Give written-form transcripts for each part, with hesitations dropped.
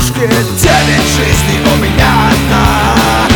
игрушки, 9 жизней у меня одна.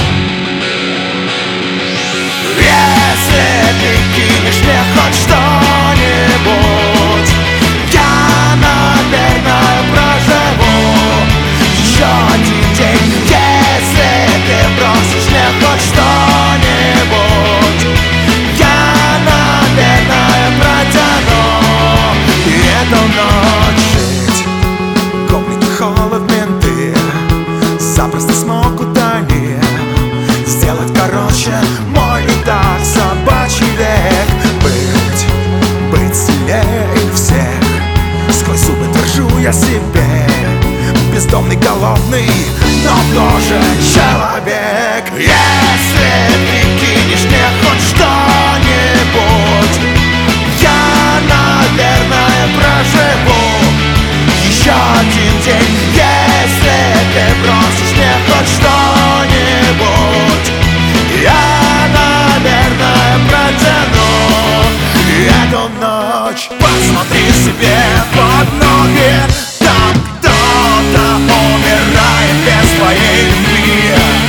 Если ты кинешь мне хоть что-нибудь, я, наверное, проживу еще один день. Если ты бросишь мне хоть что-нибудь, я, наверное, протяну эту ночь. Жить, комнате холод, менты запросто смогут они сделать короче мой и так собачий век. Быть сильнее всех, сквозь зубы держу я себе. Бездомный, голодный, но тоже человек. Если ты кинешь мне хоть что-нибудь, я, наверное, проживу еще один день. Если ты бросишь мне хоть что-нибудь, я, наверное, протяну эту ночь. Посмотри себе под ноги, там кто-то умирает без твоей любви.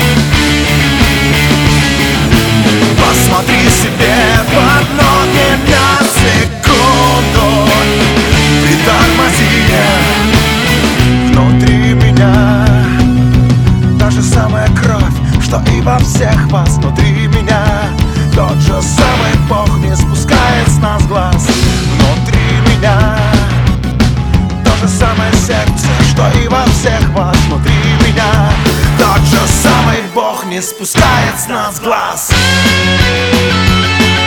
Посмотри себе под ноги на секунду, притормози. Внутри меня та же самая кровь, что и во всех вас. Внутри меня тот же самый Бог не спускает с нас глаз. Внутри меня то же самое сердце, что и во всех вас. Внутри меня тот же самый Бог не спускает с нас глаз.